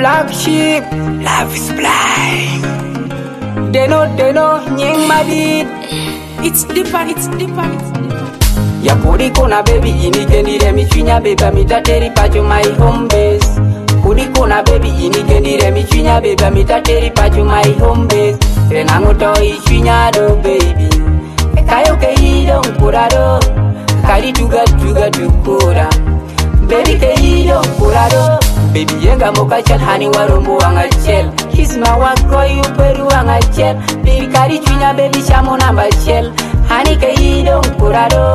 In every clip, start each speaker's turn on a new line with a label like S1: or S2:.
S1: Black sheep, love is blind. They know, nyeng madid. It's deeper. Ya puriko na baby inikendire michwinya beba mitateri pacho my home base. Puriko na baby inikendire michwinya beba mitateri pacho my home base. Renango to ichwinya do baby. Kayo ke idong kurado. Kari tuga tukura. Baby ke idong kurado. Baby yenga moka chel hani warumbu wanga chel. Kisma wako yu peru wanga chel. Baby kari chwinya baby shamo namba chel. Hani ke idong kurado.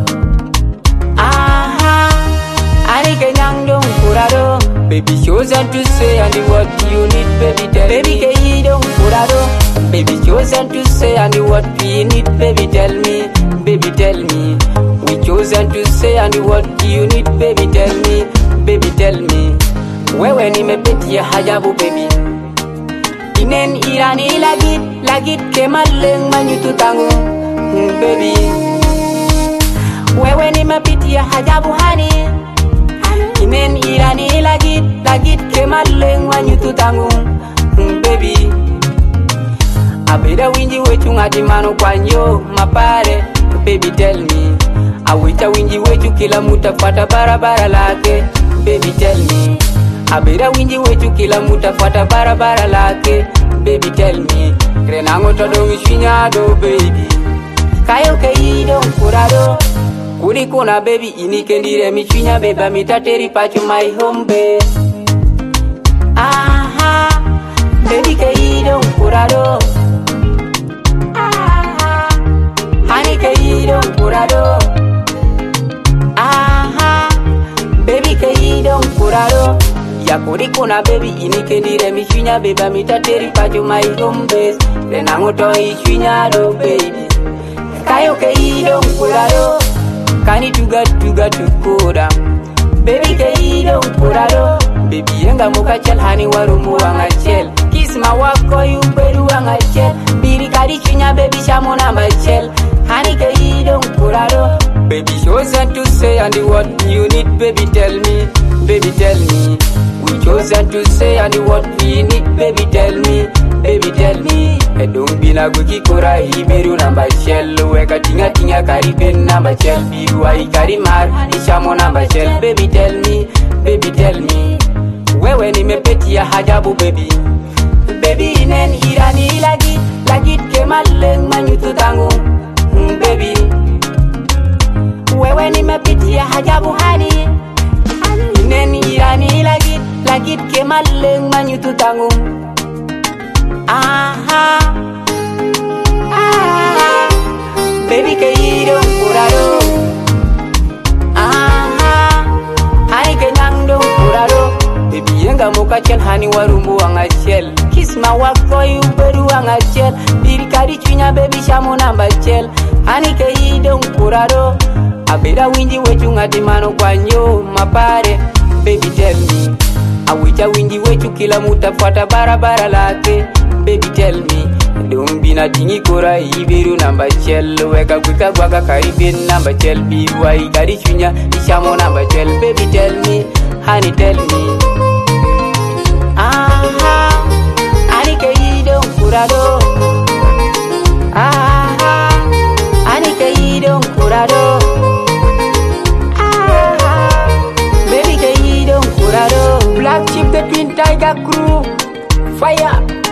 S1: Hani ke nyangdong kurado. Baby chosen to say and what you need baby tell me. Baby ke idong kurado. Baby chosen to say and what you need baby tell me. Baby tell me. We chosen to say and what you need baby tell me. Baby tell me. Wewe nimepitia hajabu baby. Inen irani lagit kemaleng manyutu tangu baby. Wewe nimepitia hajabu hani. Inen irani lagit kemaleng manyutu tangu baby. Abeda winji wechu ngati mano kwanyo mapare baby tell me. Awita winji wechu kila mutafata barabara lake baby tell me. Abeda winji wechu kila mutafata barabara lake baby tell me. Renango todo mishwinyado baby. Kayo ke idong kurado. Kuriko na baby inikendire mishwinya beba mitateri pacho my home base. Baby ke idong kurado. Hani ke idong kurado. Baby ke idong kurado. Ya kuriko na baby inikendire mishwinya beba mitateri pacho my home base. Renango to ishwinya do baby. Kayo ke idong kurado. Kani tuga tukura. Baby ke idong kurado. Baby yenga moka chel hani warumu wanga chel. Kisma wako yu peru wanga chel. Biri kari chwinya baby shamo namba chel. Hani ke idong kurado. Baby chosen to say and what you need baby tell me. Baby tell me. We chosen to say and what we need baby tell me. Baby tell me. Edong bina guki kura iberu namba chel. Weka tinga karibin namba chel. Biru ai karimar ishamo namba chel. Baby tell me. Baby tell me. Wewe nimepitia hajabu baby. Baby inen irani lagit kemaleng manyutu tangu baby. Wewe nimepitia hajabu hani. Inen irani lagit kemaleng manyutu tangu. Baby ke idong kurado. Hani ke nyangdong kurado. Baby yenga moka chel hani warumbu wanga chel. Kisma wako yu peru wanga chel. Biri kari chwinya baby shamo namba chel. Hani ke idong kurado. Abeda winji wechu ngati mano kwanyo mapare baby tell me. Awita winji wechu kila mutafata barabara lake baby tell me. Dong bina tingi kura iberu namba chel. Weka gwika gwaka karibin namba chel. Biru ai kari chwinya ishamo namba chel. Baby tell me, honey tell me. Hani ke idong kurado. Hani ke idong kurado. Baby ke idong kurado. Black sheep the twin tiger crew. Fire.